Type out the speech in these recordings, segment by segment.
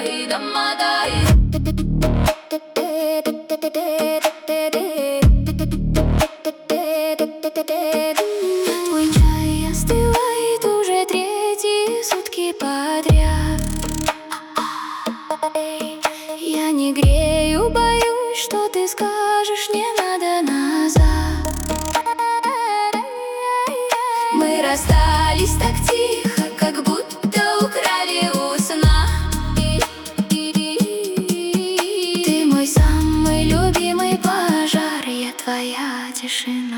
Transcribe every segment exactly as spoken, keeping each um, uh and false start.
домодай, домодай. Твой чай остывает уже третьи сутки подряд. Я не грею, боюсь, что ты скажешь, не надо назад. Мы расстались так тихо, как будто украли у сна. Ты мой самый любимый пожар, я твоя тишина.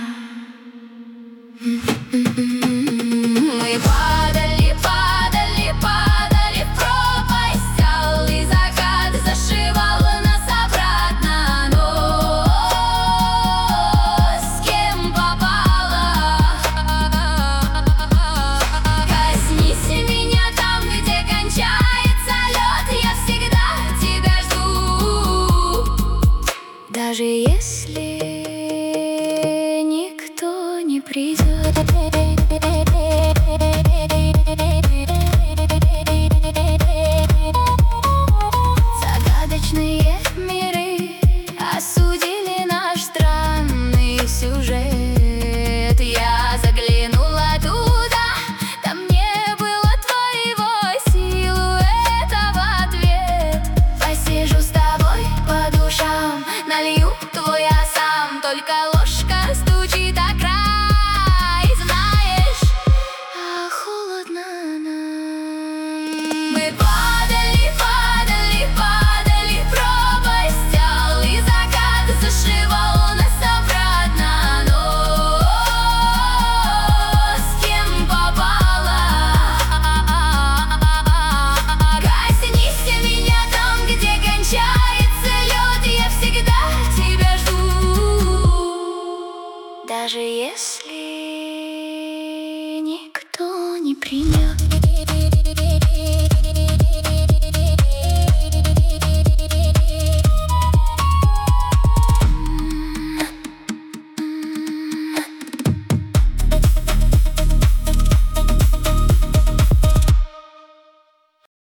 Мы падали, падали, падали в пропасть. Алый закат зашивал нас обратно. Но с кем попало? Коснись меня там, где кончается лед. Я всегда тебя жду. Даже если никто не придет. Загадочные миры осудили наш странный сюжет. Я заглянула туда, там не было твоего силуэта в ответ. Посижу с тобой по душам, налью твой осам, только ложка стучит о край, знаешь, а холодно нам. Мы падали, падали, падали в пропасть. Алый закат зашивал нас обратно. Но с кем попало? Коснись меня там, где кончается лед. Я всегда тебя жду. Даже если никто не придет.